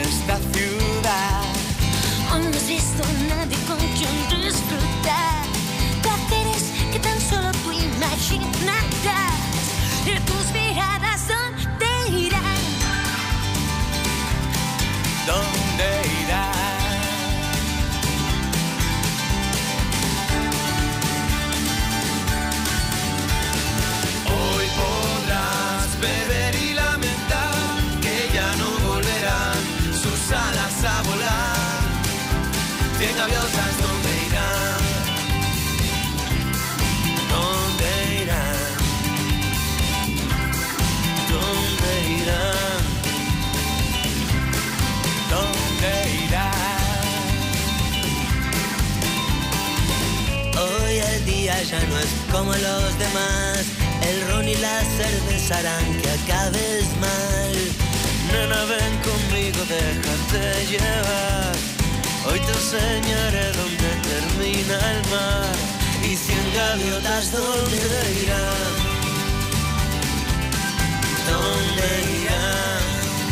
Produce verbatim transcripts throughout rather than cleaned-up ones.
esta ciudad. Hoy no has visto a nadie con quien disfrutar. Placeres que tan solo tú imaginarás. Y tus miradas, ¿dónde irán? ¿Dónde irán? Hoy podrás beber y lamentar que ya no volverán sus alas a volar. Cien gaviotas, ¿dónde irán? ¿Dónde irán? ¿Dónde irán? ¿Dónde irán? Hoy el día ya no es como los demás. El ron y la cerveza harán que acabes mal. Nena, ven conmigo, déjate llevar. Hoy te enseñaré dónde termina el mar. Y cien gaviotas, ¿dónde irán? ¿Dónde irán?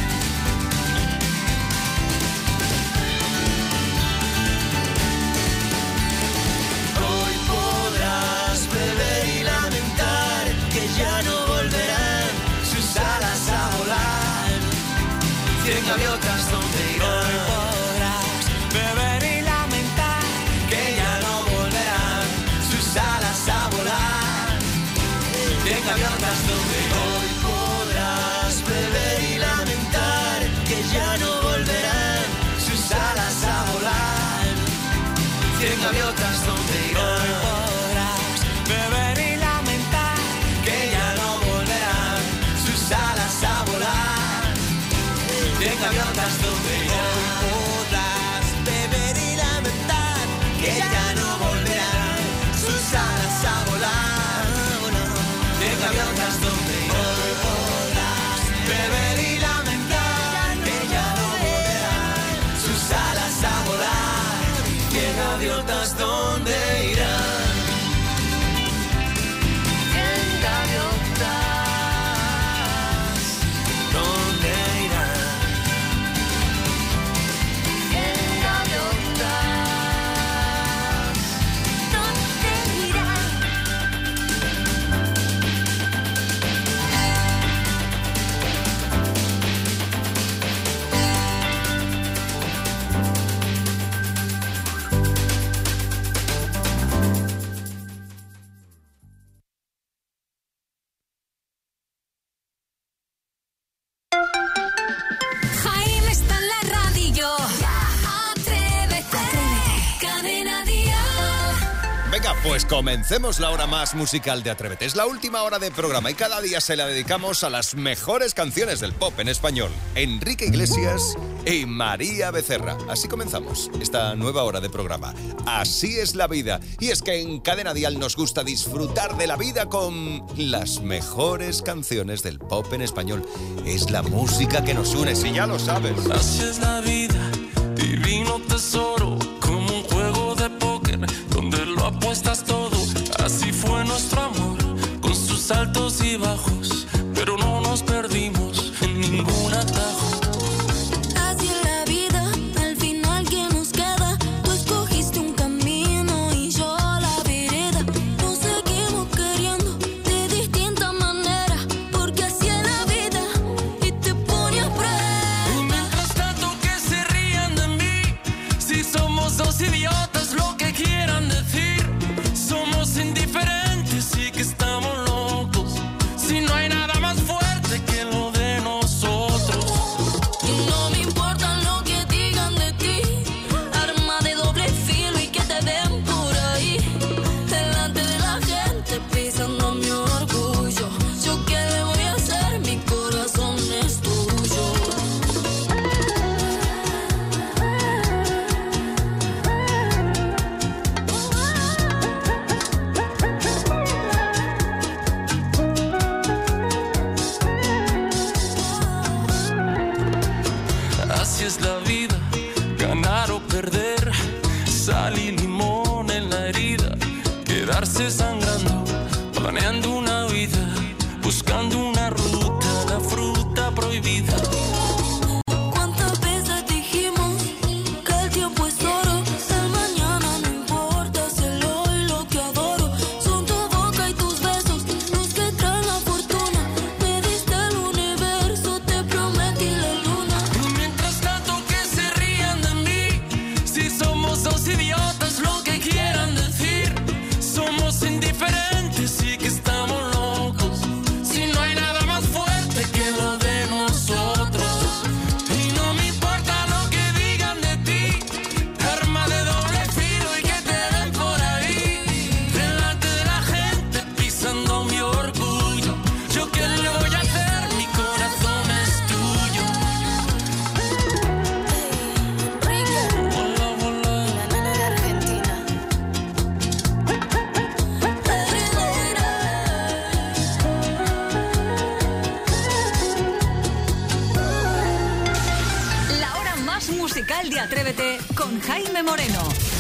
Hoy podrás beber y lamentar que ya no volverán sus alas a volar. Cien gaviotas, ¿dónde irán? Hoy podrás beber y lamentar que ya no volverán sus alas a volar. Cien gaviotas, ¿dónde irán? Hoy podrás beber y lamentar que ya no volverán sus alas a volar. Cien gaviotas, ¿dónde irán? Hoy podrás beber y lamentar que ya no volverán sus alas a volar. Cien gaviotas, ¿dónde irán? Hoy podrás beber y lamentar que ya no volverán sus alas a volar. Cien gaviotas, ¿dónde irán? Hoy podrás beber y lamentar que ya no volverán sus alas a volar. Cien gaviotas, ¿dónde irán? Cien gaviotas, ¿dónde irán? Cien gaviotas, ¿Dónde irán? Jaime está en la radio. Atrévete. Cadena Dial. Venga, pues comencemos la hora más musical de Atrévete. Es la última hora de programa y cada día se la dedicamos a las mejores canciones del pop en español. Enrique Iglesias y María Becerra. Así comenzamos esta nueva hora de programa. Así es la vida. Y es que en Cadena Dial nos gusta disfrutar de la vida con las mejores canciones del pop en español. Es la música que nos une, si ya lo sabes. Así es la vida, divino tesoro, como un juego de póker donde lo apuestas todo. Así fue nuestro amor, con sus altos y bajos, pero no nos perdimos en ningún atajo. Así es la vida, al final que nos queda. Tú escogiste un camino y yo la vereda. Nos seguimos queriendo de distinta manera, porque así es la vida y te pone a prueba. Y mientras tanto que se rían de mí, si somos dos idiotas, lo que quieran decir. Somos indiferentes y que estamos locos, si no hay nada más fuerte que lo de nosotros. Y no me importa lo que digan de ti, arma de doble filo y que te den por ahí, delante de la gente pisando mi orgullo. Yo qué le voy a hacer, mi corazón es tuyo. Así es la vida, ganar o perder, sal y limón en la herida, quedarse sangrando, planeando una vida, buscando una ruta, la fruta prohibida. ¿Cuántas veces musical de Atrévete con Jaime Moreno.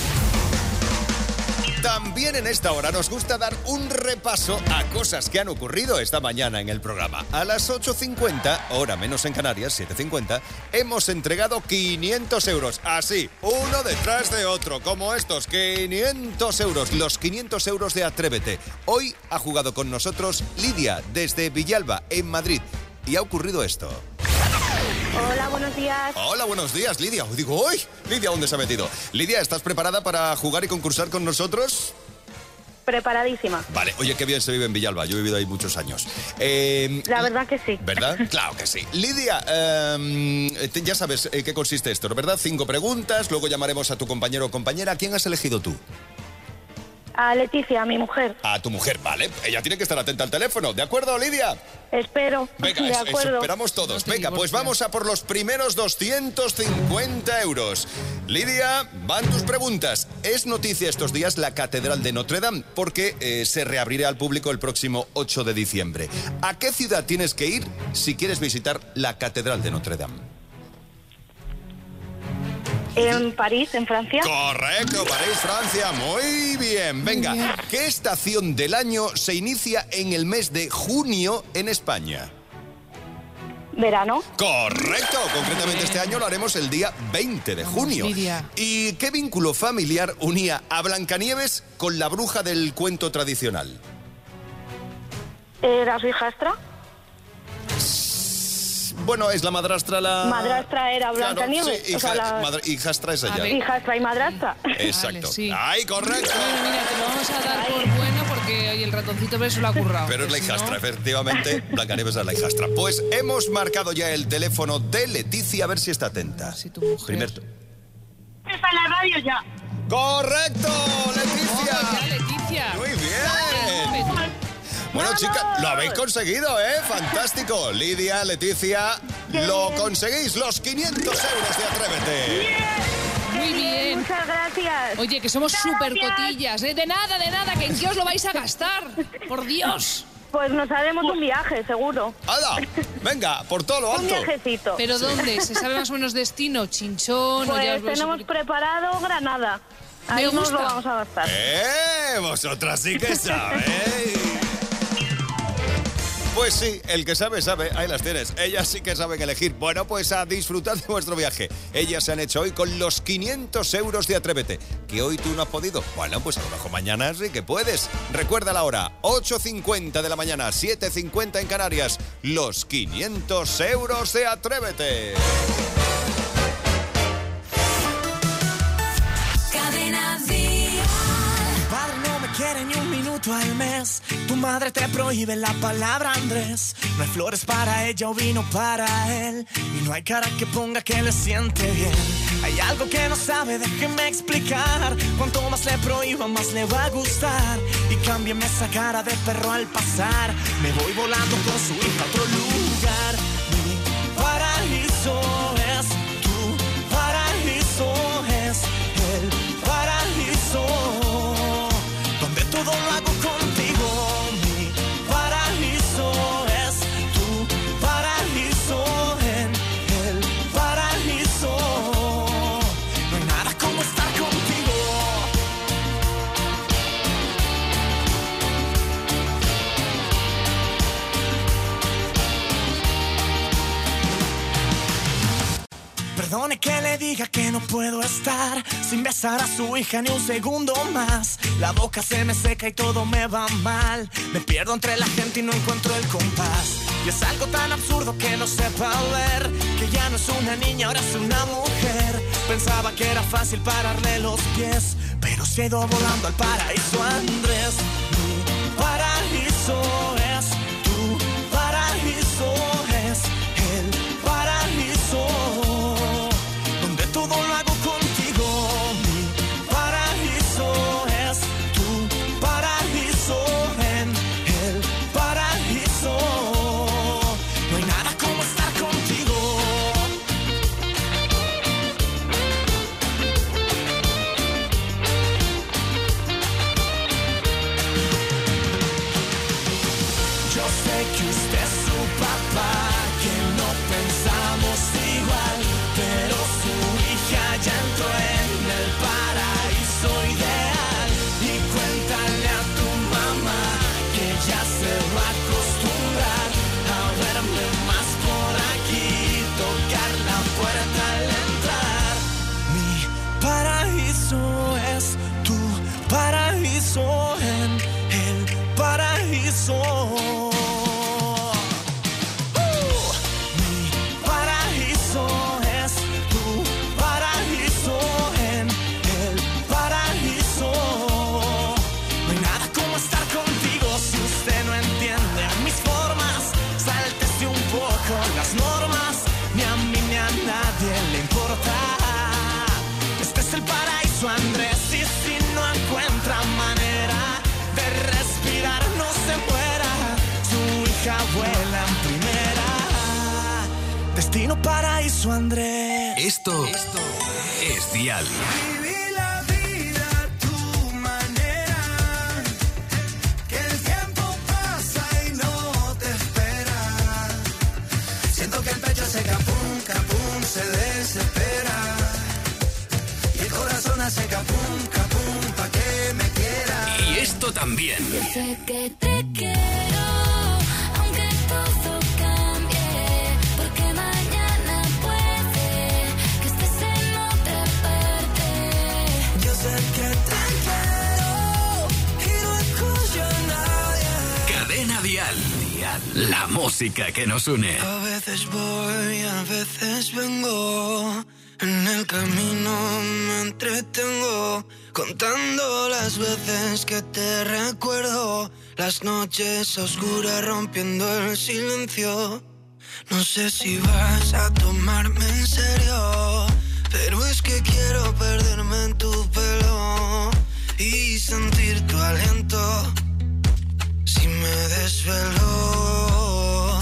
También en esta hora nos gusta dar un repaso a cosas que han ocurrido esta mañana en el programa. A las ocho cincuenta, hora menos en Canarias, siete cincuenta, hemos entregado quinientos euros. Así, uno detrás de otro, como estos, quinientos euros. Los quinientos euros de Atrévete. Hoy ha jugado con nosotros Lidia, desde Villalba, en Madrid. Y ha ocurrido esto. Hola, buenos días. Hola, buenos días, Lidia. Digo, ¡uy! Lidia, ¿dónde se ha metido? Lidia, ¿estás preparada para jugar y concursar con nosotros? Preparadísima. Vale, oye, qué bien se vive en Villalba. Yo he vivido ahí muchos años. Eh, La verdad que sí. ¿Verdad? Claro que sí. Lidia, eh, ya sabes eh, qué consiste esto, ¿no? ¿Verdad? Cinco preguntas, luego llamaremos a tu compañero o compañera. ¿Quién has elegido tú? A Leticia, a mi mujer. A tu mujer, vale. Ella tiene que estar atenta al teléfono. ¿De acuerdo, Lidia? Espero. Venga, de eso, acuerdo. eso esperamos todos. No te Venga, pues divorcias. vamos a por los primeros doscientos cincuenta euros. Lidia, van tus preguntas. Es noticia estos días la Catedral de Notre Dame porque eh, se reabrirá al público el próximo ocho de diciembre. ¿A qué ciudad tienes que ir si quieres visitar la Catedral de Notre Dame? En París, en Francia. Correcto, París, Francia. Muy bien. Venga, ¿qué estación del año se inicia en el mes de junio en España? Verano. Correcto, concretamente este año lo haremos el día veinte de junio. Lidia. ¿Y qué vínculo familiar unía a Blancanieves con la bruja del cuento tradicional? ¿Era su hijastra? Bueno, es la madrastra la... Madrastra era Claro, Blancanieves. sí, O sea, hija- la- madra- hijastra es ella. A ver. Hijastra y madrastra. Exacto. Vale, sí. ¡Ay, correcto! Bueno, mira, te lo vamos a dar por buena porque hoy el ratoncito ver se lo ha currado. Pero es la que si hijastra, no- efectivamente. Blancanieves es la hijastra. Pues hemos marcado ya el teléfono de Leticia, a ver si está atenta. Si tu mujer- Primer... Está en la radio ya. ¡Correcto, Leticia! Toma ya, Leticia. Muy bien. Bueno, chicas, lo habéis conseguido, ¿eh? Fantástico. Lidia, Leticia, lo conseguís, los quinientos euros de Atrévete. Muy bien. Muchas gracias. Oye, que somos Gracias. súper cotillas, ¿eh? De nada, de nada, que en qué os lo vais a gastar. Por Dios. Pues nos haremos un viaje, seguro. ¡Hala! Venga, por todo lo Un alto. viajecito. ¿Pero dónde? ¿Se sabe más o menos destino? ¿Chinchón? o ya Pues os vais a- tenemos preparado Granada. Me Ahí nos gusta. lo vamos a gastar. ¡Eh! Vosotras sí que sabéis. Pues sí, el que sabe, sabe. Ahí las tienes. Ellas sí que saben elegir. Bueno, pues a disfrutar de vuestro viaje. Ellas se han hecho hoy con los quinientos euros de Atrévete. ¿Que hoy tú no has podido? Bueno, pues a lo mejor mañana sí que puedes. Recuerda la hora, ocho cincuenta de la mañana, siete cincuenta en Canarias. Los quinientos euros de Atrévete. Cadena Dial. Padre no me quiere ni un minuto al mes. Tu madre te prohíbe la palabra Andrés. No hay flores para ella o vino para él. Y no hay cara que ponga que le siente bien. Hay algo que no sabe, déjeme explicar. Cuanto más le prohíba, más le va a gustar. Y cámbiame esa cara de perro al pasar. Me voy volando con su hija a otro lugar. Mi paraíso es tu paraíso, es el paraíso. Donde todo lo hago contigo, mi paraíso es tu paraíso, en el paraíso. No hay nada como estar contigo. Perdone que le diga que no puedo estar sin besar a su hija ni un segundo más. La boca se me seca y todo me va mal. Me pierdo entre la gente y no encuentro el compás. Y es algo tan absurdo que no sepa ver que ya no es una niña, ahora es una mujer. Pensaba que era fácil pararle los pies, pero se ha ido volando al paraíso, Andrés. Mi paraíso es tu paraíso, es el paraíso. Donde todo lo hago contigo, mi paraíso es tu paraíso, en el paraíso. No hay nada como estar contigo. nadie le importa. Este es el paraíso, Andrés, y si no encuentra manera de respirar, no se muera. Su hija vuela en primera. Destino paraíso, Andrés. Esto, Esto es Dial. Se capum, capum, se desespera. Y el corazón hace capum, capum, pa' que me quiera. Y esto también. Yo sé que te quiero, aunque todo cambie, porque mañana puede que estés en otra parte. Yo sé que te quiero y no escucho a nadie. Cadena Dial. La música que nos une. A veces voy, a veces vengo. En el camino me entretengo, contando las veces que te recuerdo. Las noches oscuras rompiendo el silencio. No sé si vas a tomarme en serio, pero es que quiero perderme en tu pelo y sentir tu aliento. Si me desvelo,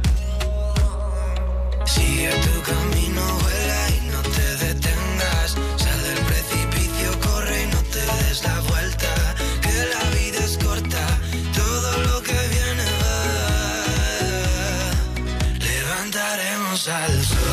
sigue tu camino, vuela y no te detengas. Sal del precipicio, corre y no te des la vuelta. Que la vida es corta, todo lo que viene va. Levantaremos al sol.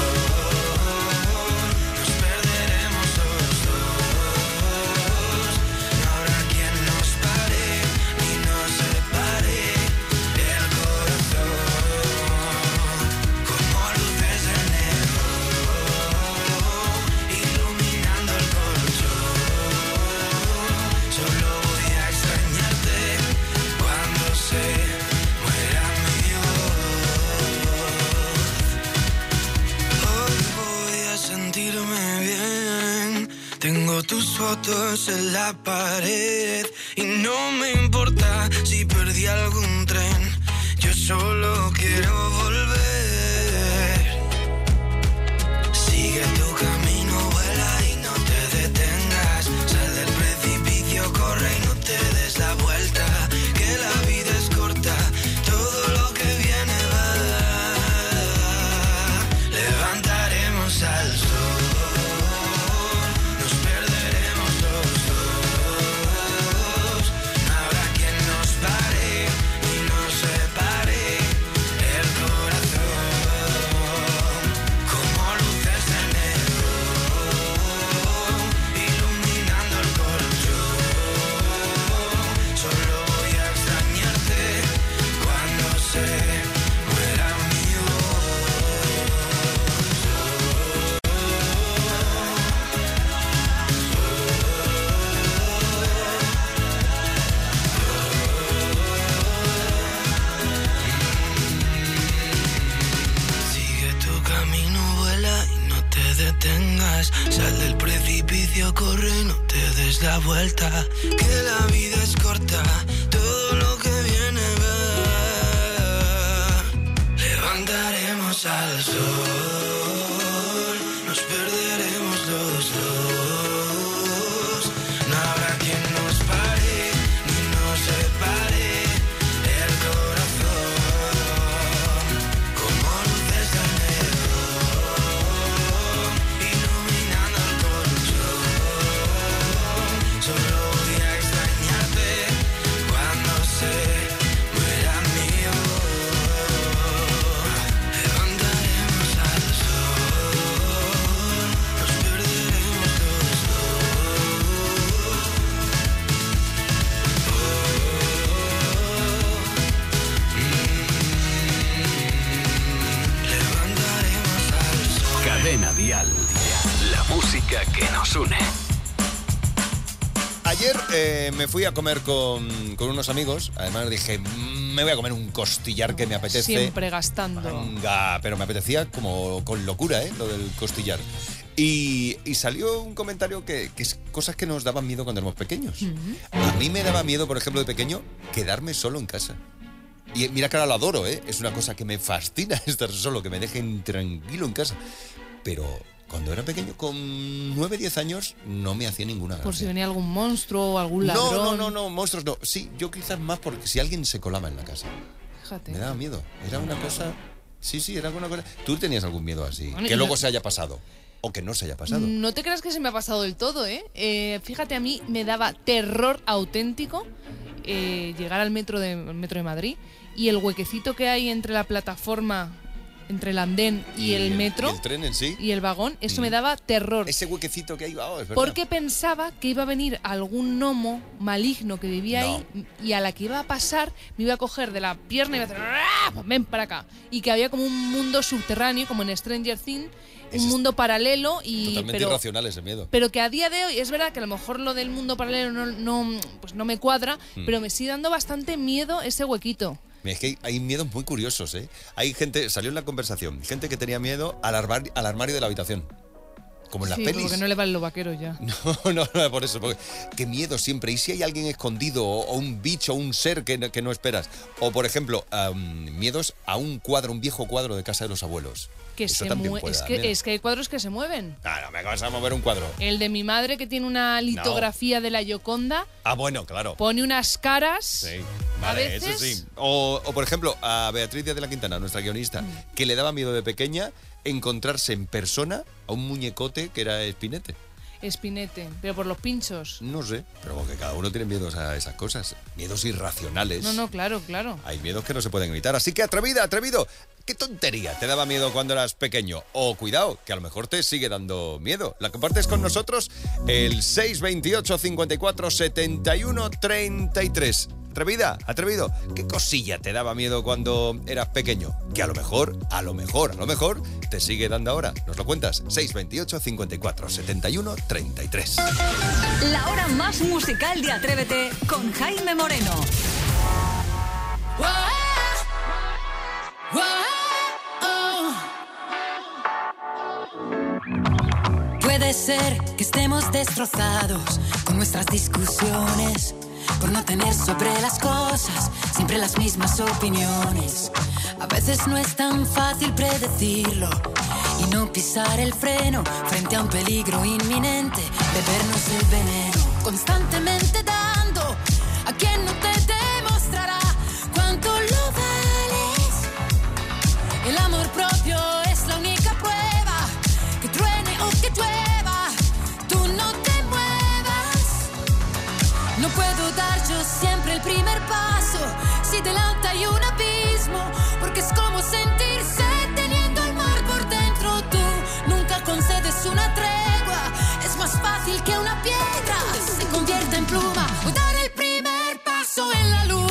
Tengo tus fotos en la pared y no me importa si perdí algún tren. Yo solo quiero volver. Sigue tu camino, vuela y no te detengas. Sal del precipicio, corre y no te des la vuelta. Que la vida es corta, todo lo que viene va. Levantaremos al sol. Sal del precipicio, corre, no te des la vuelta. Que la vida es corta, todo lo que viene va. Levantaremos al sol, nos perderemos los dos. No habrá quien nos pare, ni nos separe. El corazón, como luces de enero, iluminando el colchón. Solo voy a extrañarte cuando se muera mi voz. Levantaremos al sol, nos perderemos los dos. Levantaremos al sol. Cadena Dial. La música que nos une. Ayer eh, me fui a comer con, con unos amigos. Además dije, "Mm, me voy a comer un costillar que me apetece". Siempre gastando. Venga, pero me apetecía como con locura, ¿eh? Lo del costillar. Y, y salió un comentario que, que es cosas que nos daban miedo cuando éramos pequeños. A mí me daba miedo, por ejemplo, de pequeño, quedarme solo en casa. Y mira que ahora lo adoro, ¿eh? Es una cosa que me fascina estar solo, que me dejen tranquilo en casa. pero cuando era pequeño, con nueve, diez años, no me hacía ninguna gracia. Por si venía algún monstruo o algún ladrón. No, no, no, no, monstruos no. Sí, yo quizás más porque si alguien se colaba en la casa. Fíjate. Me daba miedo. Era una cosa... Sí, sí, era una cosa... ¿Tú tenías algún miedo así? Bueno, que luego no... se haya pasado. O que no se haya pasado. No te creas que se me ha pasado del todo, ¿eh? eh fíjate, a mí me daba terror auténtico eh, llegar al metro de, al metro de Madrid y el huequecito que hay entre la plataforma, entre el andén y, y el metro. Y el tren en sí. Y el vagón, eso mm. me daba terror. Ese huequecito que hay, oh, es verdad. Porque pensaba que iba a venir algún gnomo maligno que vivía no. ahí y a la que iba a pasar me iba a coger de la pierna y me iba a hacer ven para acá. Y que había como un mundo subterráneo, como en Stranger Things, un mundo paralelo y totalmente pero, irracional ese miedo. Pero que a día de hoy es verdad que a lo mejor lo del mundo paralelo no, no, pues no me cuadra, mm. pero me sigue dando bastante miedo ese huequito. Es que hay, hay miedos muy curiosos, ¿eh? Hay gente, salió en la conversación, gente que tenía miedo al, armar, al armario de la habitación. Como en las sí, pelis. porque no le valen los vaqueros ya. No, no, no, por eso. Porque, qué miedo siempre. ¿Y si hay alguien escondido o, o un bicho, un ser que no, que no esperas? O, por ejemplo, um, miedos a un cuadro, un viejo cuadro de casa de los abuelos. Que Eso se también mue- puede es, dar que, miedo. es que hay cuadros que se mueven. Ah, no me vas a mover un cuadro. El de mi madre, que tiene una litografía no. de la Gioconda. Ah, bueno, claro. Pone unas caras. Sí, vale, a veces. eso sí. O, o, por ejemplo, a Beatriz Díaz de la Quintana, nuestra guionista, mm. que le daba miedo de pequeña encontrarse en persona a un muñecote que era Espinete. Espinete, pero por los pinchos. No sé, pero porque cada uno tiene miedos a esas cosas. Miedos irracionales. No, no, claro, claro. Hay miedos que no se pueden evitar. Así que atrevida, atrevido. ¿Qué tontería te daba miedo cuando eras pequeño? O cuidado, que a lo mejor te sigue dando miedo. La compartes con nosotros el seis veintiocho cincuenta y cuatro setenta y uno treinta y tres. Atrevida, atrevido. ¿Qué cosilla te daba miedo cuando eras pequeño? Que a lo mejor, a lo mejor, a lo mejor te sigue dando ahora. ¿Nos lo cuentas? seis veintiocho cincuenta y cuatro setenta y uno treinta y tres. La hora más musical de Atrévete con Jaime Moreno. Puede ser que estemos destrozados con nuestras discusiones, por no tener sobre las cosas siempre las mismas opiniones. A veces no es tan fácil predecirlo y no pisar el freno frente a un peligro inminente, bebernos el veneno, constantemente dando a quien no te demostrará cuánto lo vales. El amor propio es la única prueba, que truene o que llueva, tú no te muevas. No puedo dar yo siempre el primer paso si delante hay un abismo, porque es como sentirse teniendo el mar por dentro. Tú nunca concedes una tregua, es más fácil que una piedra se convierta en pluma o dar el primer paso en la luna.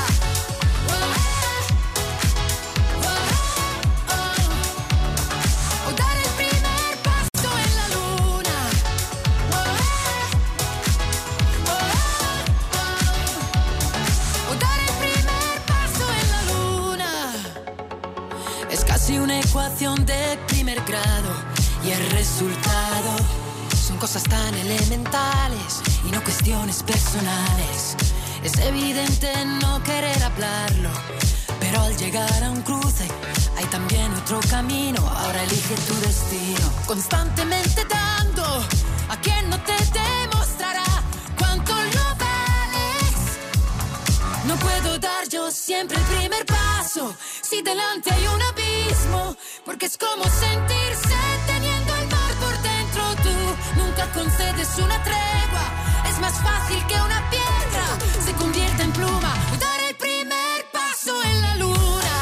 Una ecuación de primer grado y el resultado son cosas tan elementales y no cuestiones personales. Es evidente no querer hablarlo, pero al llegar a un cruce hay también otro camino. Ahora elige tu destino, constantemente dando a quien no te demostrará cuánto lo vales. No puedo dar yo siempre el primer paso si delante hay un abismo, porque es como sentirse teniendo el mar por dentro. Tú nunca concedes una tregua, es más fácil que una piedra se convierta en pluma o dar el primer paso en la luna.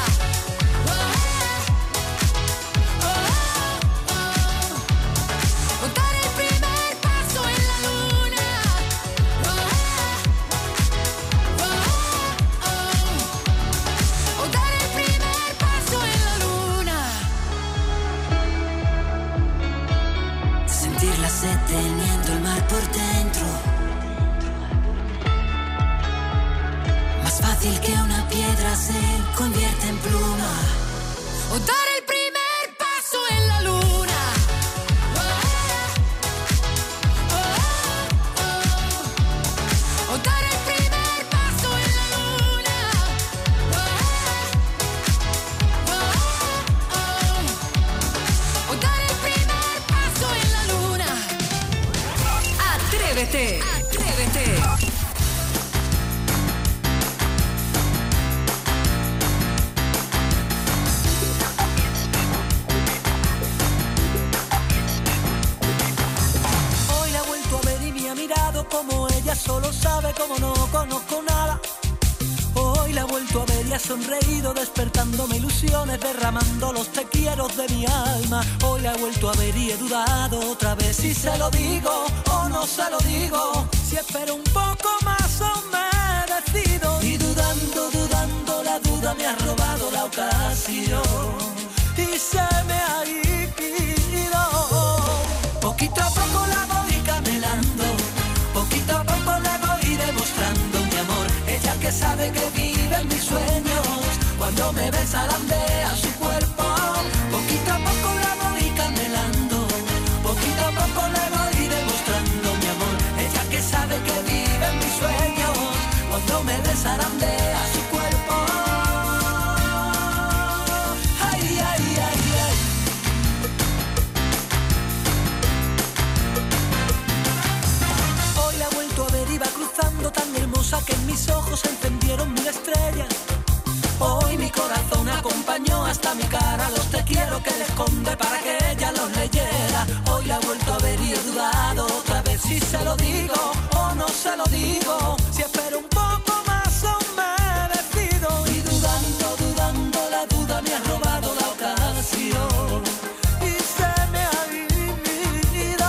Teniendo el mar por dentro, más fácil que una piedra se convierte en pluma o dar el primer paso en la luna. O dar el primer paso en la luna. O dar el primer Atrévete, atrévete. Hoy la he vuelto a ver y me ha mirado como ella solo sabe, como no conozco nada. Hoy la he vuelto a ver y ha sonreído, despertándome ilusiones, derramando los te quiero de mi alma. Hoy la he vuelto a ver y he dudado otra vez si se lo digo o no se lo digo, si espero un poco más o me decido. Y dudando, dudando, la duda me ha robado la ocasión y se me ha ido. Poquito a poco la voy camelando, poquito a poco le voy demostrando mi amor. Ella que sabe que vive en mis sueños, cuando me ve zarandea su cuerpo. Poquito a poco la voy camelando, poquito a poco le voy demostrando mi amor. Ella que sabe que vive en mis sueños, cuando me ve zarandea su cuerpo. Ay, ay, ay, ay. Hoy la he vuelto a ver y va cruzando, tan hermosa que en mis ojos se encendieron mil estrellas. Hoy mi corazón acompañó hasta mi cara los te quiero que le esconde para que ella los leyera. Hoy la he vuelto a ver y he dudado otra vez si se lo digo o no se lo digo, si espero un poco más o me decido. Y dudando, dudando, la duda me ha robado la ocasión y se me ha ido.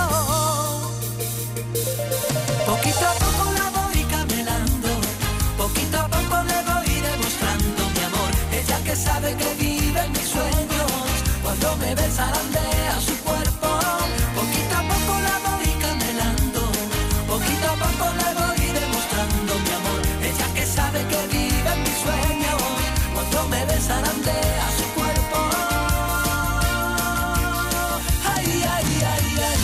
Poquito a poco la voy camelando, poquito a poco le voy demostrando mi amor. Ella que sabe que vive en mis sueños, cuando me ve zarandea su cuerpo. Poquito a poco la voy camelando, poquito a poco le voy demostrando mi amor. Ella que sabe que vive en mis sueños, cuando me ve zarandea su cuerpo. Ay, ay, ay, ay.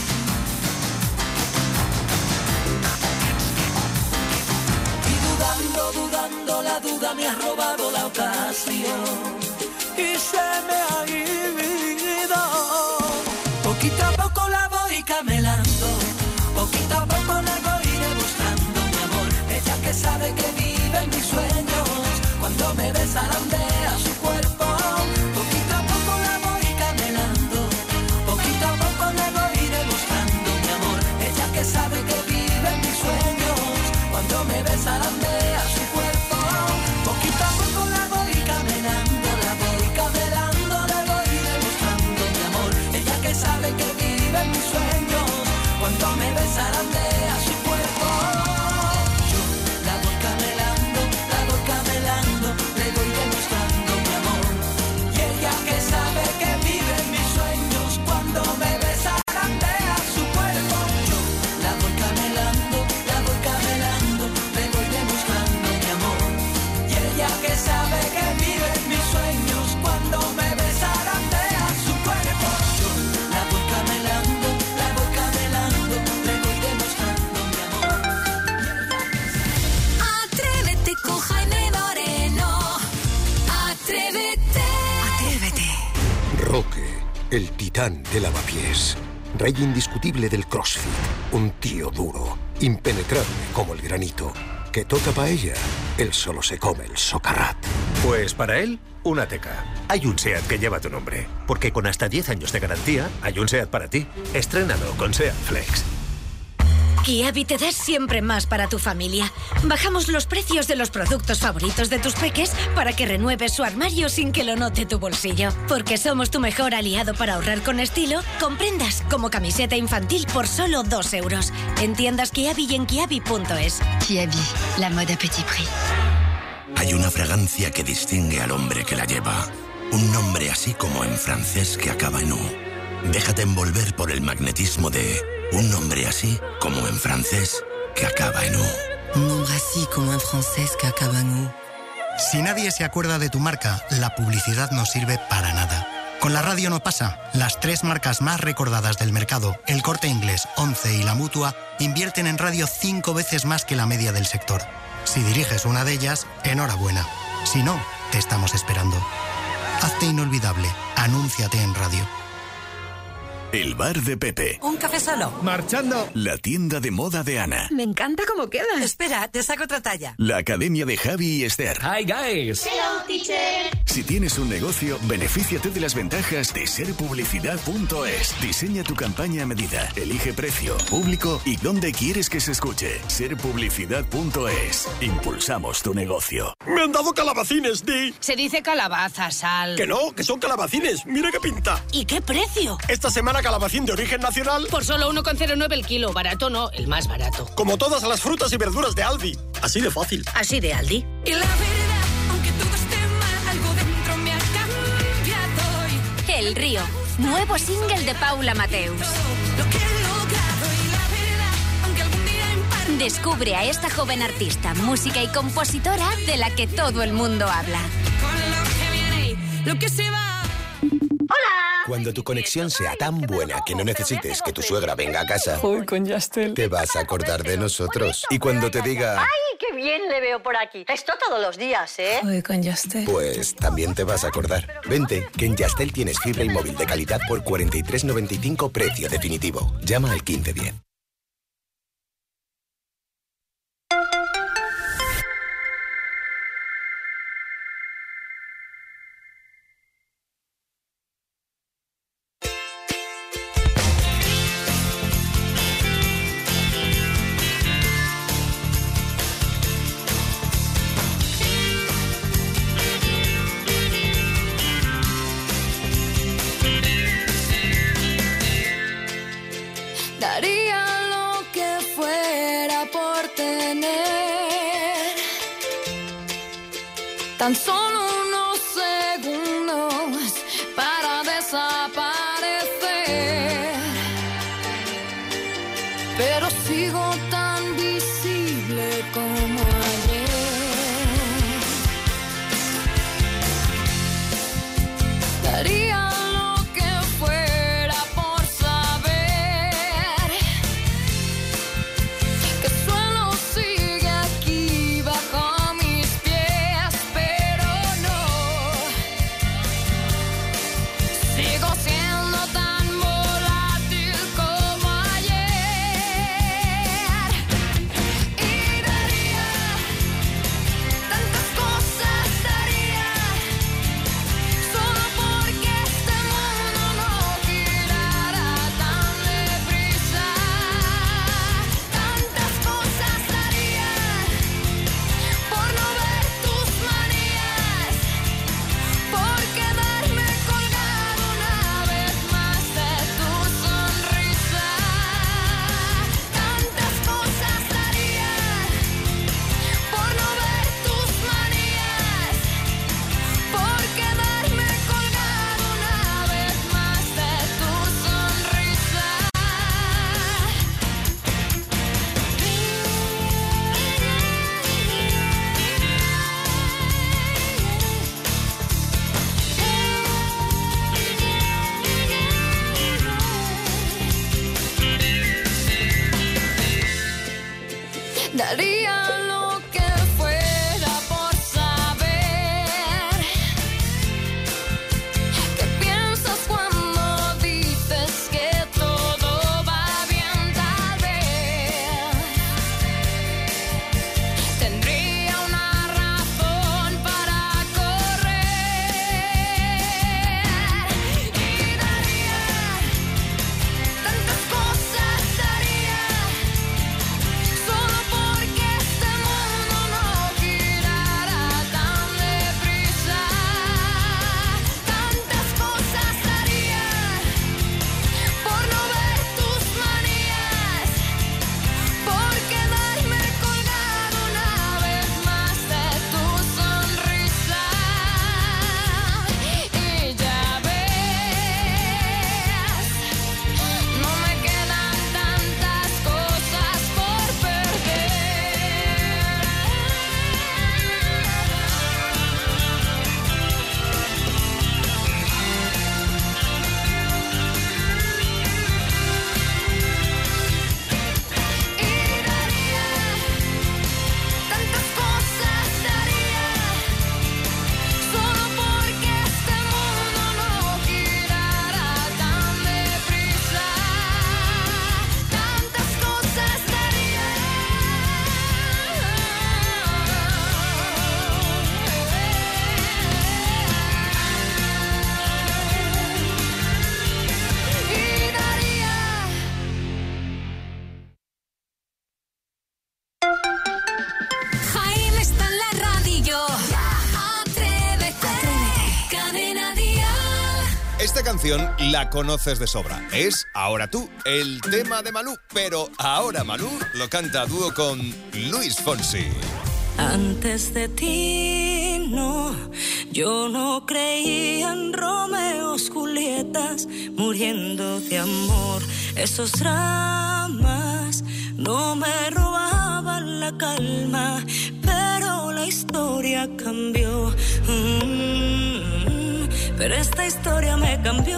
Y dudando, dudando, la duda me ha robado la ocasión y se me ha ido. Poquito a poco la voy camelando, poquito a poco le voy demostrando mi amor. Ella que sabe que vive en mis sueños, cuando me ve zarandea su cuerpo. Poquito a poco la voy camelando, poquito a poco le voy demostrando mi amor. Ella que sabe que vive en mis sueños, cuando me ve zarandea su cuerpo. Poquito a poco la voy camelando, la voy camelando, le voy demostrando mi amor. Ella que sabe que vive en mis sueños, cuando me ve zarandea su cuerpo. Yo la voy camelando, la voy camelando, le voy demostrando mi amor. Y ella que sabe que vive en mis sueños, cuando me ve zarandea su cuerpo. Yo la voy camelando, la voy camelando, le voy demostrando mi amor. Y ella que sabe que vive en mis sueños, cuando me ve zarandea su cuerpo. Yo la voy camelando, la voy camelando, le voy demostrando mi amor. Atrévete con Jaime Moreno. Atrévete. Atrévete. Roque, el titán de lavapiés. Rey indiscutible del CrossFit. Un tío duro, impenetrable como el granito. Que toca paella, él solo se come el socarrat. Pues para él, una teca. Hay un SEAT que lleva tu nombre. Porque con hasta diez años de garantía, hay un SEAT para ti. Estrénalo con SEAT Flex. Kiabi te da siempre más para tu familia. Bajamos los precios de los productos favoritos de tus peques para que renueves su armario sin que lo note tu bolsillo. Porque somos tu mejor aliado para ahorrar con estilo, con prendas como camiseta infantil por solo dos euros. En tiendas Kiabi y en kiabi punto es. Kiabi, la moda petit prix. Hay una fragancia que distingue al hombre que la lleva. Un nombre así como en francés que acaba en U. Déjate envolver por el magnetismo de un nombre así como en francés que acaba en U. Un nombre así como en francés que acaba en U. Si nadie se acuerda de tu marca, la publicidad no sirve para nada. Con la radio no pasa. Las tres marcas más recordadas del mercado, El Corte Inglés, Once y La Mutua, invierten en radio cinco veces más que la media del sector. Si diriges una de ellas, enhorabuena. Si no, te estamos esperando. Hazte inolvidable. Anúnciate en radio. El bar de Pepe. Un café solo. Marchando. La tienda de moda de Ana. Me encanta cómo queda. Espera, te saco otra talla. La academia de Javi y Esther. Hi, guys. Hello, teacher. Si tienes un negocio, benefíciate de las ventajas de ser publicidad punto es. Diseña tu campaña a medida. Elige precio, público y dónde quieres que se escuche. ser publicidad punto es. Impulsamos tu negocio. ¡Me han dado calabacines, Di! Se dice calabaza, Sal. Que no, que son calabacines. Mira qué pinta. ¿Y qué precio? Esta semana calabacín de origen nacional. Por solo uno coma cero nueve el kilo. Barato no, el más barato. Como todas las frutas y verduras de Aldi. Así de fácil. Así de Aldi. Y la verdad, aunque todo esté mal, algo dentro me ha cambiado hoy. El Río, nuevo single de Paula Mateus. Lo que he logrado y la verdad, aunque algún día en parte... Descubre a esta joven artista, música y compositora de la que todo el mundo habla. Con lo que viene y lo que se va... Cuando tu conexión sea tan buena que no necesites que tu suegra venga a casa, Uy, con Yastel. te vas a acordar de nosotros. Y cuando te diga... ¡Ay, qué bien le veo por aquí! Esto todos los días, ¿eh? Uy, con Yastel. Pues también te vas a acordar. Vente, que en Yastel tienes fibra y móvil de calidad por cuarenta y tres noventa y cinco precio definitivo. Llama al quince diez. Daría lo que fuera por tener tan solo unos segundos para desaparecer, pero sigo tan visible como ayer. Daría Siendo tan volátil como ayer. siguiente canción la conoces de sobra. Es Ahora tú, el tema de Malú. Pero ahora Malú lo canta a dúo con Luis Fonsi. Antes de ti, no, yo no creía en Romeos, Julietas, muriendo de amor. Esos dramas no me robaban la calma, pero la historia cambió. Mm, pero esta historia me cambió.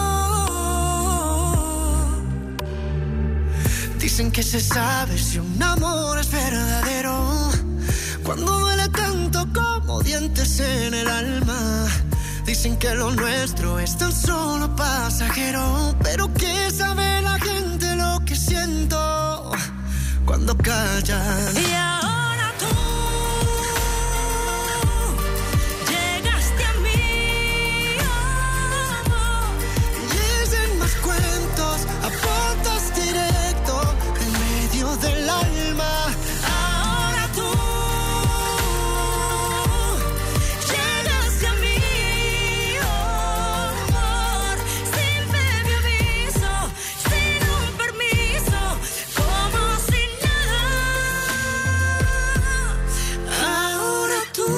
Dicen que se sabe si un amor es verdadero cuando duele tanto como dientes en el alma. Dicen que lo nuestro es tan solo pasajero, pero ¿qué sabe la gente lo que siento cuando callan? Y ahora tú llegaste a mí, oh, y es en más cuentos, apuntas directo en medio del alma. ahora tú llegaste a mí, oh, amor, sin previo aviso, sin un permiso, como si nada. Ahora tú.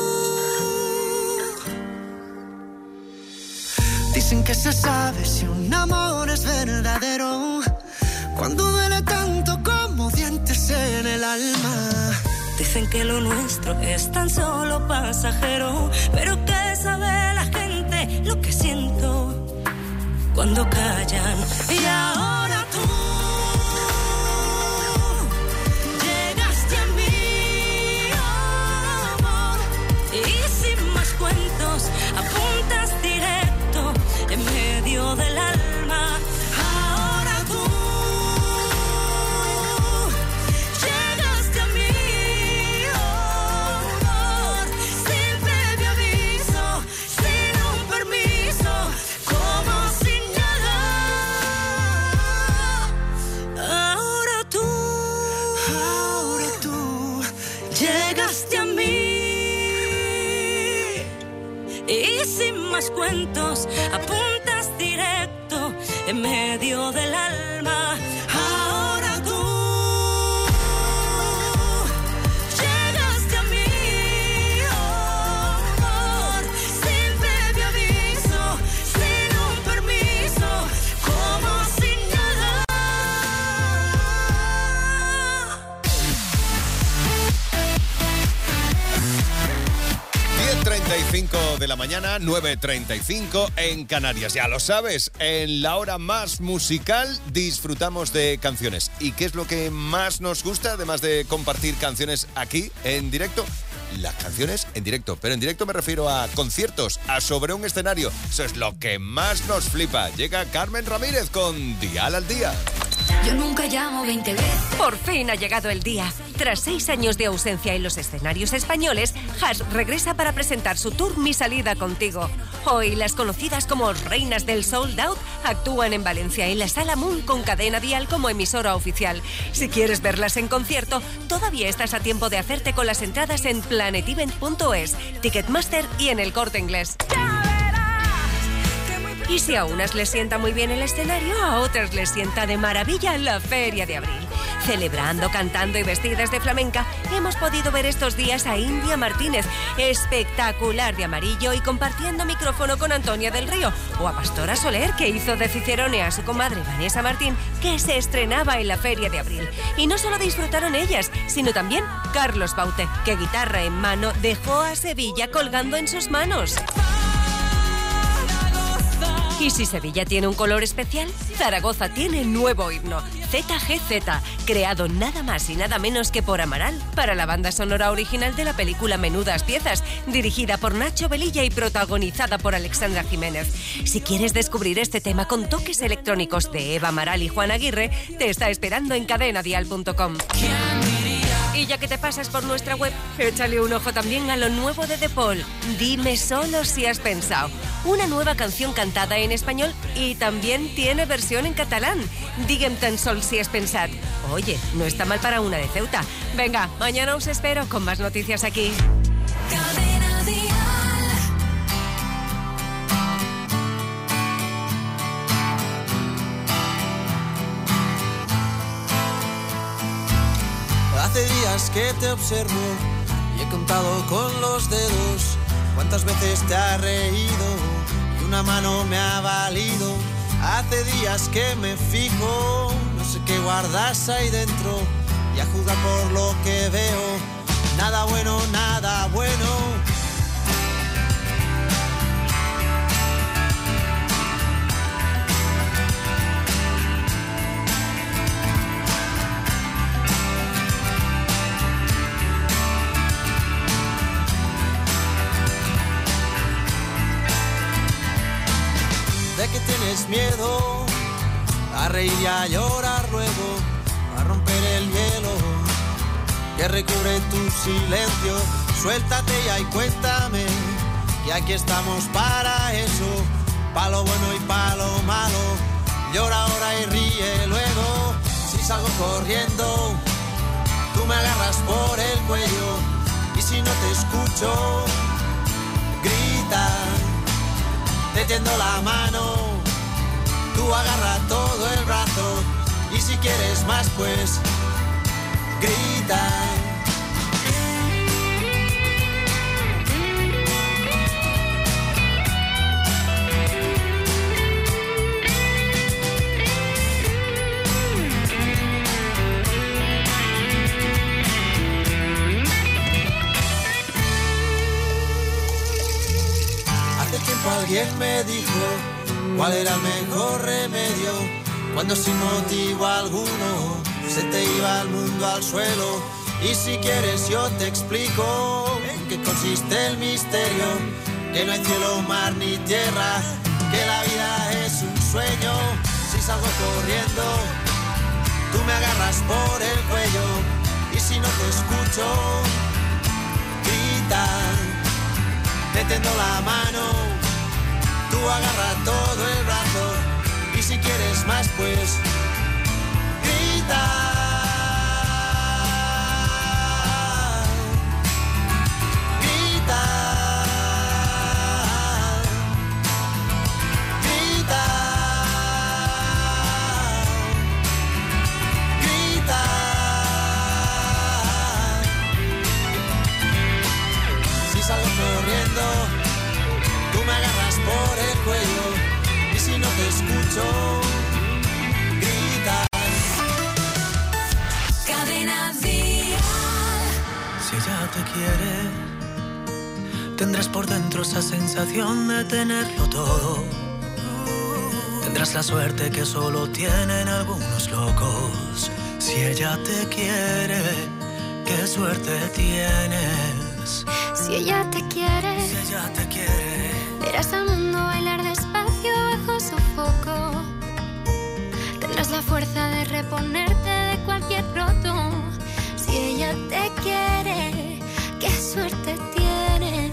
Dicen que se sabe si un amor es verdadero cuando duele tanto como dientes en el alma. Dicen que lo nuestro es tan solo pasajero, pero ¿qué sabe la gente lo que siento cuando callan? Y ahora tú llegaste a mí, oh, amor, y sin más cuentos apuntas directo en medio del alma. Ahora tú llegaste a mí, oh, amor, sin previo aviso, sin un permiso, como si nada. Ahora tú, Ahora tú llegaste a mí, y sin más cuentos apuntas directo en medio del alma. Ahora tú llegaste a mí, oh, amor, sin previo aviso, sin un permiso, como si nada. diez treinta y cinco de la mañana, nueve treinta y cinco en Canarias. Ya lo sabes, en la hora más musical disfrutamos de canciones. ¿Y qué es lo que más nos gusta, además de compartir canciones aquí en directo? Las canciones en directo, pero en directo me refiero a conciertos, a sobre un escenario. Eso es lo que más nos flipa. Llega Carmen Ramírez con Dial al Día. Yo nunca llamo veinte veces. Por fin ha llegado el día. Tras seis años de ausencia en los escenarios españoles, Hash regresa para presentar su tour Mi Salida Contigo. Hoy, las conocidas como reinas del sold out actúan en Valencia en la Sala Moon con Cadena Dial como emisora oficial. Si quieres verlas en concierto, todavía estás a tiempo de hacerte con las entradas en planet event punto es, Ticketmaster y en El Corte Inglés. Y si a unas les sienta muy bien el escenario, a otras les sienta de maravilla la Feria de Abril. Celebrando, cantando y vestidas de flamenca, hemos podido ver estos días a India Martínez, espectacular de amarillo y compartiendo micrófono con Antonia del Río, o a Pastora Soler, que hizo de Cicerone a su comadre Vanessa Martín, que se estrenaba en la Feria de Abril. Y no solo disfrutaron ellas, sino también Carlos Baute, que guitarra en mano dejó a Sevilla colgando en sus manos. Y si Sevilla tiene un color especial, Zaragoza tiene nuevo himno, Z G Z, creado nada más y nada menos que por Amaral, para la banda sonora original de la película Menudas Piezas, dirigida por Nacho Velilla y protagonizada por Alexandra Jiménez. Si quieres descubrir este tema con toques electrónicos de Eva Amaral y Juan Aguirre, te está esperando en cadena dial punto com. Y ya que te pasas por nuestra web, échale un ojo también a lo nuevo de De Paul, Dime solo si has pensado. Una nueva canción cantada en español y también tiene versión en catalán. Digue'm tan sol si has pensat. Oye, no está mal para una de Ceuta. Venga, mañana os espero con más noticias aquí. Cadena Dial. Hace días que te observo y he contado con los dedos cuántas veces te has reído y una mano me ha valido. Hace días que me fijo, no sé qué guardas ahí dentro y a juzgar por lo que veo, nada bueno, nada bueno. ¿De qué tienes miedo? A reír y a llorar luego, a romper el hielo que recubre tu silencio. Suéltate ya y cuéntame, y aquí estamos para eso, pa' lo bueno y pa' lo malo. Llora ahora y ríe luego. Si salgo corriendo, tú me agarras por el cuello, y si no te escucho, grita. Te tiendo la mano, tú agarra todo el brazo, y si quieres más pues grita. Hace tiempo alguien me dijo cuál era el mejor remedio cuando sin motivo alguno se te iba el mundo al suelo. Y si quieres yo te explico en qué consiste el misterio, que no hay cielo, mar ni tierra, que la vida es un sueño. Si salgo corriendo, tú me agarras por el cuello, y si no te escucho, grita. Te tiendo la mano, tú agarra todo el brazo, y si quieres más pues grita. Tú me agarras por el cuello, y si no te escucho, gritas. Cadena Dial. Si ella te quiere, tendrás por dentro esa sensación de tenerlo todo. Tendrás la suerte que solo tienen algunos locos. Si ella te quiere, qué suerte tienes. Si ella te quiere, si ella te quiere, verás al mundo bailar despacio bajo su foco. Tendrás la fuerza de reponerte de cualquier roto. Si ella te quiere, qué suerte tienes.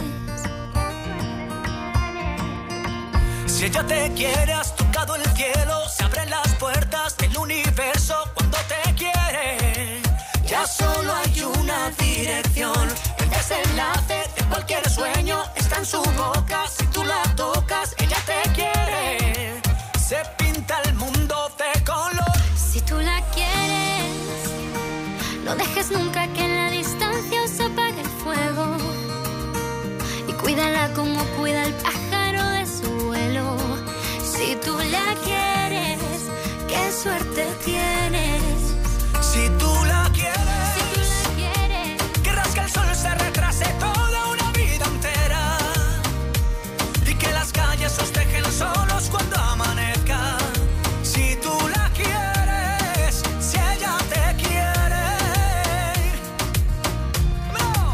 Si ella te quiere, has tocado el cielo, se abren las puertas del universo cuando te quiere. Ya solo hay una dirección, el desenlace de cualquier sueño está en su boca. Si tú la tocas, ella te quiere. Se pinta el mundo de color. Si tú la quieres, no dejes nunca que en la distancia os apague el fuego. Y cuídala como cuida el pájaro de su vuelo. Si tú la quieres, qué suerte tienes. Si tú la quieres, si tú la quieres, querrás que el sol se retrase toda una vida entera y que las calles os dejen solos cuando amanezca. Si tú la quieres, si ella te quiere, no.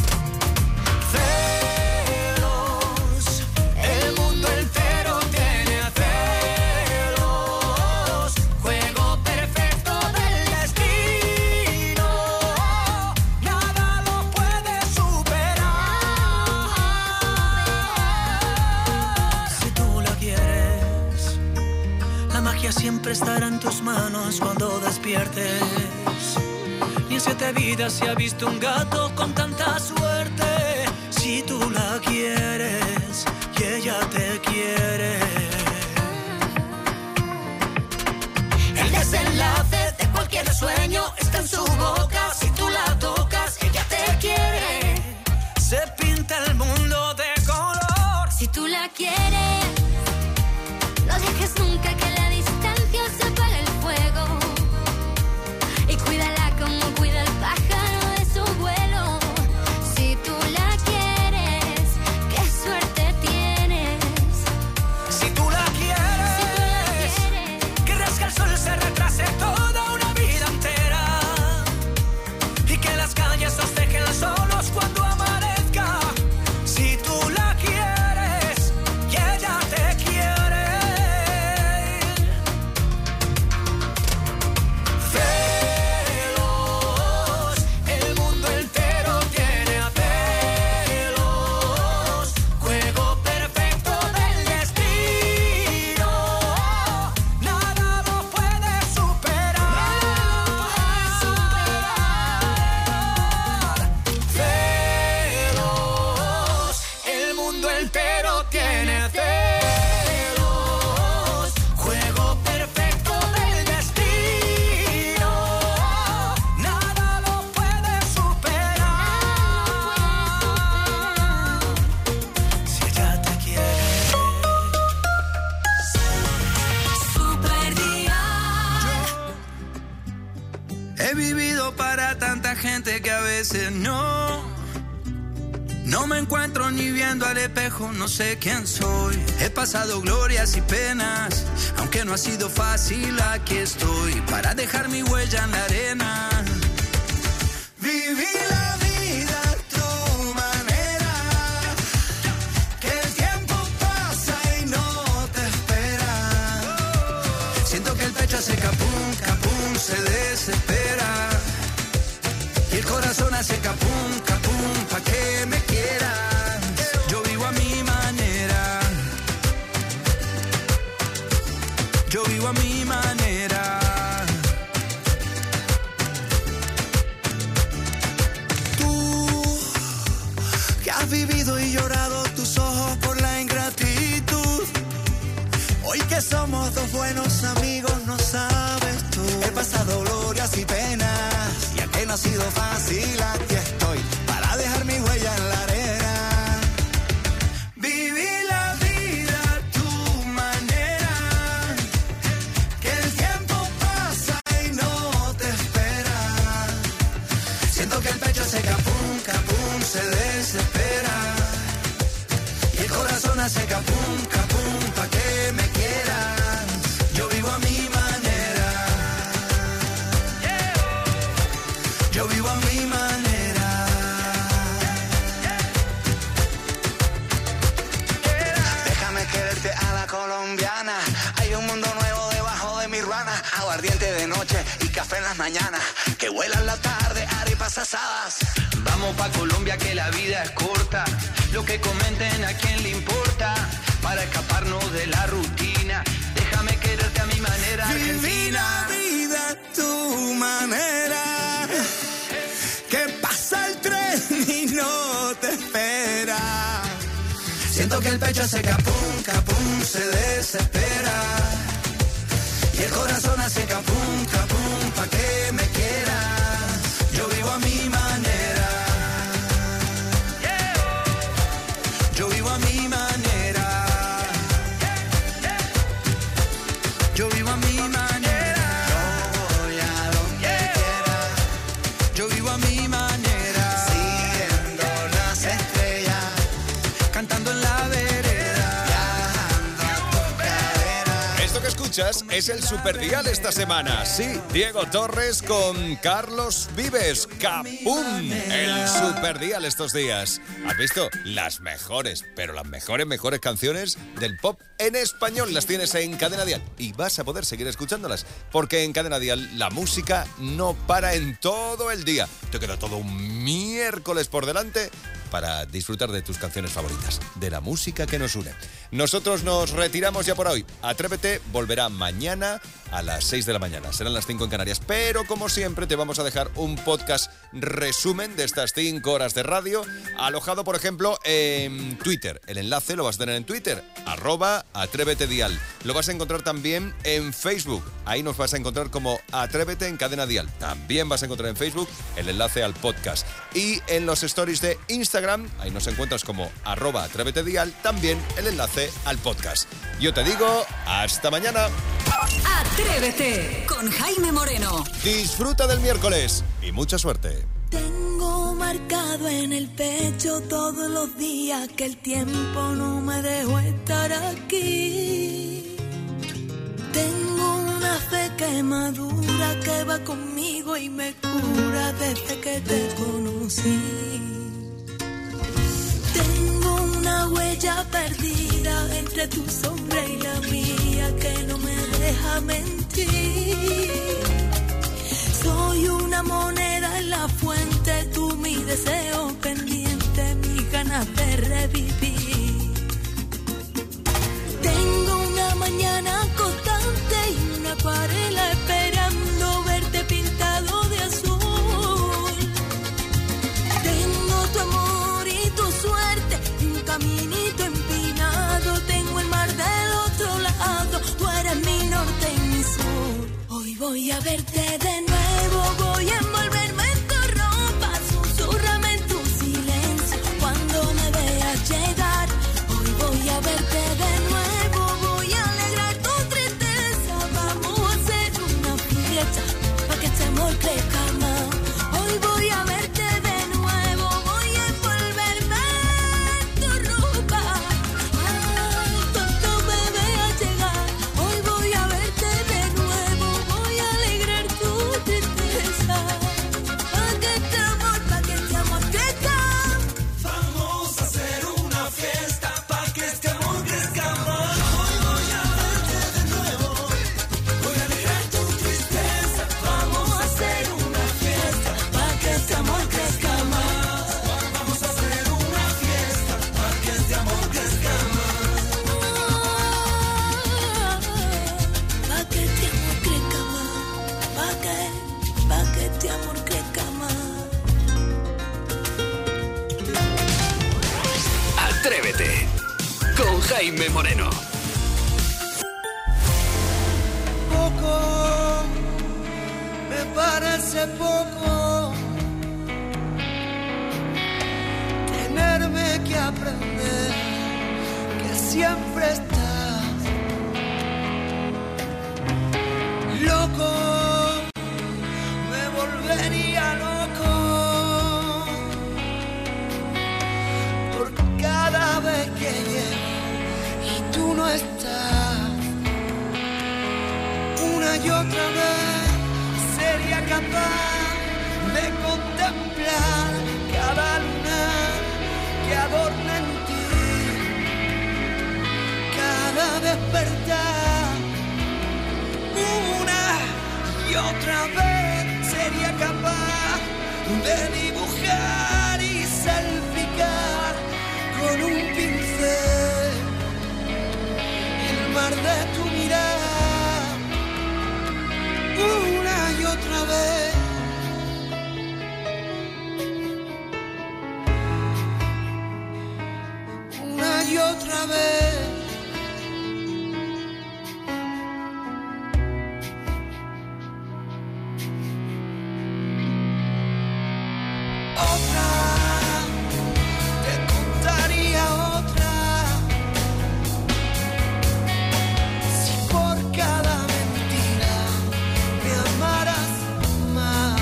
Celos, el mundo entero tiene celos. Juego perfecto del destino, nada lo puede superar. Si tú la quieres, la magia siempre estará en tus manos cuando despiertes. Ni en siete vidas se ha visto un gato con tanta suerte. Si tú la quieres y ella te quiere, el desenlace de cualquier sueño está en su boca. Si tú la quieres, no dejes nunca que la distancia se apague el fuego. Y cuídala como cuida el pájaro de su vuelo. Si tú la quieres, qué suerte tienes. Si tú la quieres, Si tú la quieres, querrás que el sol se retrase toda una vida entera y que las calles nos dejen solos cuando amanezca. Si tú la quieres y ella te quiere, celos, el mundo entero tiene a celos, juego perfecto del destino, nada lo puede superar, celos, el mundo entero tiene celos, juego perfecto del destino, nada lo puede superar, si ella te quiere. Super día. He vivido para tanta gente que a veces no, no me encuentro ni viendo al espejo, no sé quién soy. He pasado glorias y penas, aunque no ha sido fácil, aquí estoy para dejar mi huella en la arena. Viví la vida a tu manera, que el tiempo pasa y no te espera. Siento que el pecho hace capum, capum, se desespera. Y el corazón hace capum, capum, pa' que me quieras. Yo vivo a mi manera. Yo vivo a mi manera. Tú, que has vivido y llorado tus ojos por la ingratitud. Hoy que somos dos buenos amigos, no sabes tú. He pasado glorias y penas, y aunque no ha sido fácil, aquí estoy para dejar mi huella en la arena. Viví la vida a tu manera, que el tiempo pasa y no te espera. Siento que el pecho hace capum, capum, se desespera. Y el corazón hace capum, capum, pa' que me quieras. Yo vivo a mi manera. Yo vivo a mi manera. Déjame quererte a la colombiana. Hay un mundo nuevo debajo de mi ruana. Aguardiente de noche y café en las mañanas. Que vuelan la tarde, arepas asadas. Vamos pa' Colombia que la vida es corta. Lo que comenten a quién le importa. Para escaparnos de la rutina. Déjame quererte a mi manera, Argentina. Viví la vida a tu manera. Que pasa el tren y no te espera. Siento que el pecho hace capum, capum, se desespera. Y el corazón hace capum, capum, pa' que me quieras. Yo vivo a mi manera. Yo vivo a mi manera. Yo vivo a mi manera. Yo voy a donde quiera. Yo vivo a mi manera. Siguiendo las estrellas, cantando en la vereda, viajando a tu cadera. Esto que escuchas es el Superdial esta semana. Sí, Diego Torres con Carlos Vives. Capum, el Superdial estos días. ¿Has visto? Las mejores, pero las mejores, mejores canciones del pop en español las tienes en Cadena Dial. Y vas a poder seguir escuchándolas, porque en Cadena Dial la música no para en todo el día. Te queda todo un miércoles por delante para disfrutar de tus canciones favoritas, de la música que nos une. Nosotros nos retiramos ya por hoy. Atrévete volverá mañana a las seis de la mañana. Serán las cinco en Canarias. Pero como siempre te vamos a dejar un podcast resumen de estas cinco horas de radio, alojado por ejemplo en Twitter. El enlace lo vas a tener en Twitter, arroba Atrévete Dial. Lo vas a encontrar también en Facebook. Ahí nos vas a encontrar como Atrévete en Cadena Dial. También vas a encontrar en Facebook el enlace al podcast. Y en los stories de Instagram Instagram, ahí nos encuentras como arroba atrévete dial, también el enlace al podcast. Yo te digo, hasta mañana. Atrévete con Jaime Moreno. Disfruta del miércoles y mucha suerte. Tengo marcado en el pecho todos los días que el tiempo no me dejó estar aquí. Tengo una fe que madura, que va conmigo y me cura desde que te conocí. Tengo una huella perdida entre tu sombra y la mía que no me deja mentir. Soy una moneda en la fuente, tú mi deseo pendiente, mis ganas de revivir. Tengo una mañana constante y una acuarela esperando verte pintado de azul. Tengo tu amor y tu suerte, un caminito empinado. Tengo el mar del otro lado, tú eres mi norte y mi sur. Hoy voy a verte de nuevo, voy a envolverme en tu ropa, susúrrame en tu silencio cuando me veas llegar. Hoy voy a verte de nuevo, voy a alegrar tu tristeza. Vamos a hacer una fiesta para que este amor crezca más. Hoy voy a verte de nuevo, voy a envolverme en tu ropa. Ay, cuando me veas llegar. Hoy voy a verte de nuevo, voy a alegrar tu tristeza. Pa' que este amor, pa' que este amor crezca. Vamos a hacer una fiesta para que este amor crezca más. Hoy voy a verte de nuevo, voy a alegrar tu tristeza. Vamos a hacer una fiesta para que este amor crezca más. Vamos a hacer una fiesta para que este amor crezca más. Pa' que este amor crezca más. Pa' que, pa' que este amor crezca más. Atrévete con Jaime Moreno. Poco, me parece poco tenerme que aprender que siempre estás loco, me volvería loco por cada vez que llego y tú no estás. Una y otra vez sería capaz de contemplar cada luna que adorna en ti, cada despertar. Una y otra vez sería capaz de dibujar y salpicar con un pincel el mar de tu mirada. Una y otra vez. Una y otra vez. Otra, te contaría otra. Si por cada mentira me amaras más.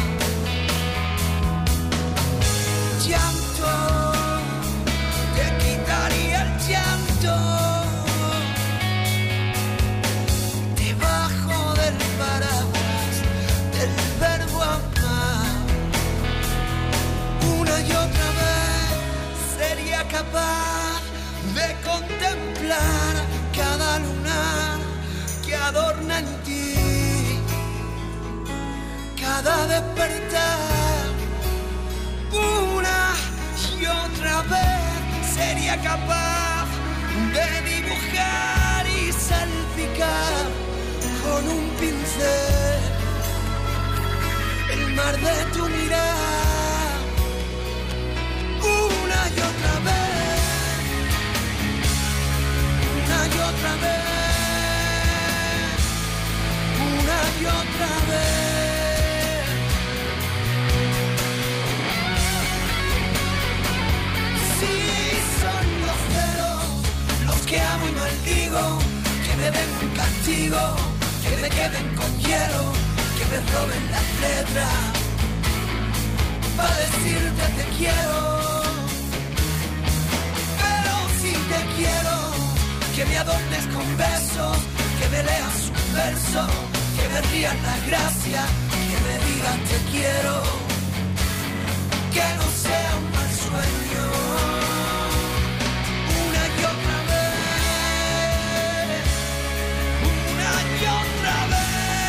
Llanto, te quitaría el llanto. Debajo del paraguas del verbo amar. Una y otra vez sería capaz de contemplar cada luna que adorna en ti, cada despertar. Una y otra vez sería capaz de dibujar y salpicar con un pincel el mar de tu mirada. Una y otra vez, una y otra vez, una y otra vez. queden con hielo, que me roben las letras, para decirte te quiero. Pero si te quiero, que me adornes con besos, que me leas un verso, que me rían las gracias, que me digan te quiero, que no sea un mal sueño. Una y otra vez, una y otra vez.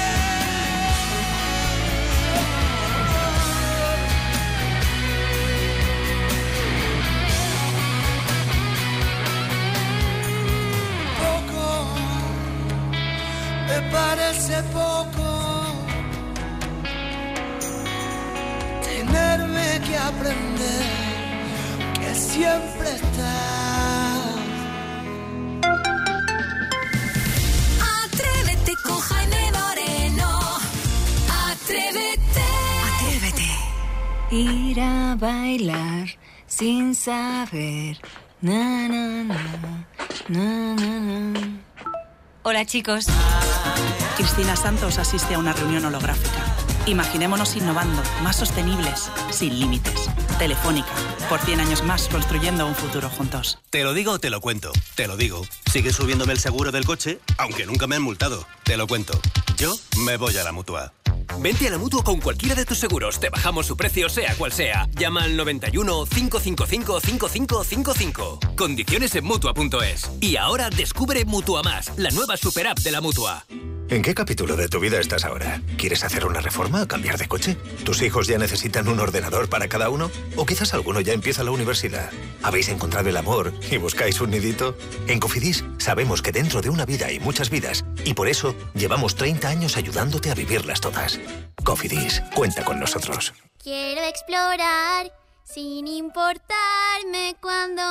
Poco, me parece poco tenerme que aprender que siempre estás. Atrévete con Jaime Moreno. Atrévete. Atrévete. Ir a bailar sin saber. Na, na, na, na, na, na. Hola, chicos. Cristina Santos asiste a una reunión holográfica. Imaginémonos innovando, más sostenibles, sin límites. Telefónica, por cien años más construyendo un futuro juntos. Te lo digo o te lo cuento. Te lo digo. Sigue subiéndome el seguro del coche, aunque nunca me han multado. Te lo cuento. Yo me voy a la Mutua. Vente a la Mutua con cualquiera de tus seguros. Te bajamos su precio, sea cual sea. Llama al noventa y uno, cincuenta y cinco, cincuenta y cinco cincuenta y cinco. Condiciones en Mutua punto es. Y ahora descubre Mutua Más, la nueva super app de la Mutua. ¿En qué capítulo de tu vida estás ahora? ¿Quieres hacer una reforma o cambiar de coche? ¿Tus hijos ya necesitan un ordenador para cada uno? ¿O quizás alguno ya empieza la universidad? ¿Habéis encontrado el amor y buscáis un nidito? En Cofidis sabemos que dentro de una vida hay muchas vidas y por eso llevamos treinta años ayudándote a vivirlas todas. Cofidis, cuenta con nosotros. Quiero explorar sin importarme cuándo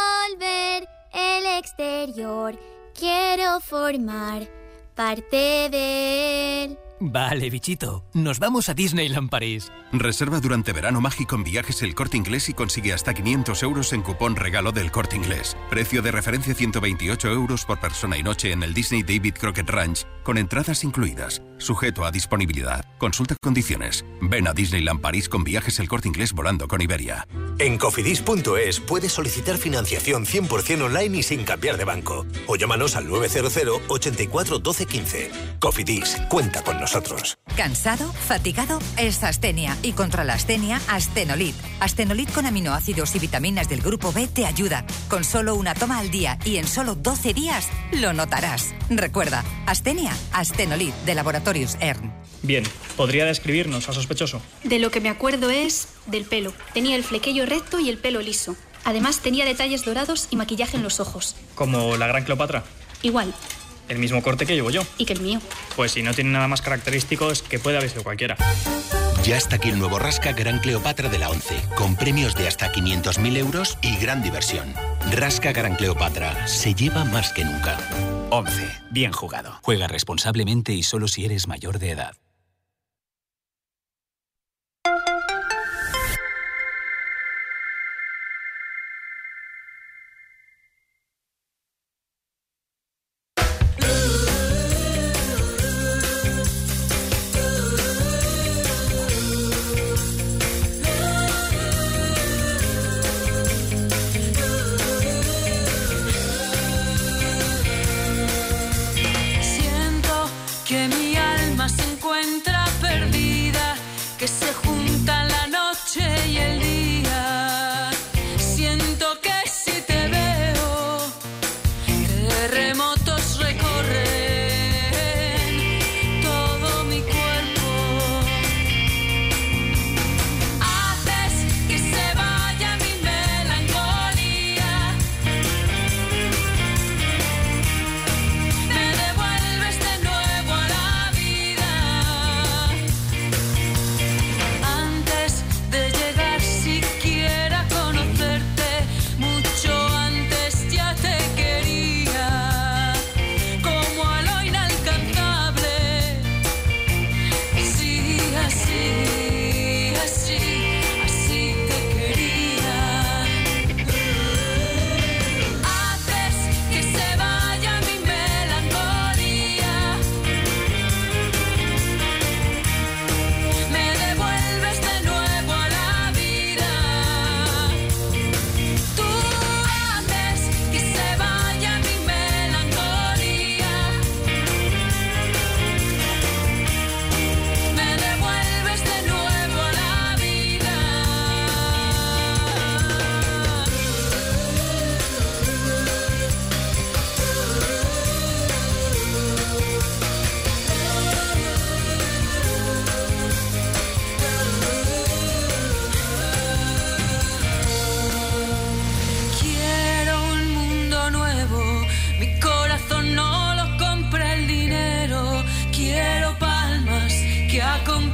volver el exterior. Quiero formar parte de él. Vale, bichito. Nos vamos a Disneyland París. Reserva durante verano mágico en Viajes El Corte Inglés y consigue hasta quinientos euros en cupón regalo del Corte Inglés. Precio de referencia ciento veintiocho euros por persona y noche en el Disney David Crockett Ranch, con entradas incluidas. Sujeto a disponibilidad. Consulta condiciones. Ven a Disneyland París con Viajes El Corte Inglés volando con Iberia. En cofidis punto es puedes solicitar financiación cien por ciento online y sin cambiar de banco. O llámanos al nueve cero cero, ochenta y cuatro, doce, quince. Cofidis, cuenta con nosotros. ¿Cansado? ¿Fatigado? Es astenia. Y contra la astenia, Astenolit. Astenolit con aminoácidos y vitaminas del grupo B te ayuda. Con solo una toma al día y en solo doce días, lo notarás. Recuerda, astenia, Astenolit, de Laboratorios E R N. Bien, ¿podría describirnos al sospechoso? De lo que me acuerdo es del pelo. Tenía el flequillo recto y el pelo liso. Además tenía detalles dorados y maquillaje en los ojos. ¿Como la gran Cleopatra? Igual. El mismo corte que llevo yo. Y que el mío. Pues si no tiene nada más característico es que puede haber sido cualquiera. Ya está aquí el nuevo Rasca Gran Cleopatra de la ONCE, con premios de hasta quinientos mil euros y gran diversión. Rasca Gran Cleopatra, se lleva más que nunca. ONCE, bien jugado. Juega responsablemente y solo si eres mayor de edad. Siento que mi alma se encuentra que ha conquistado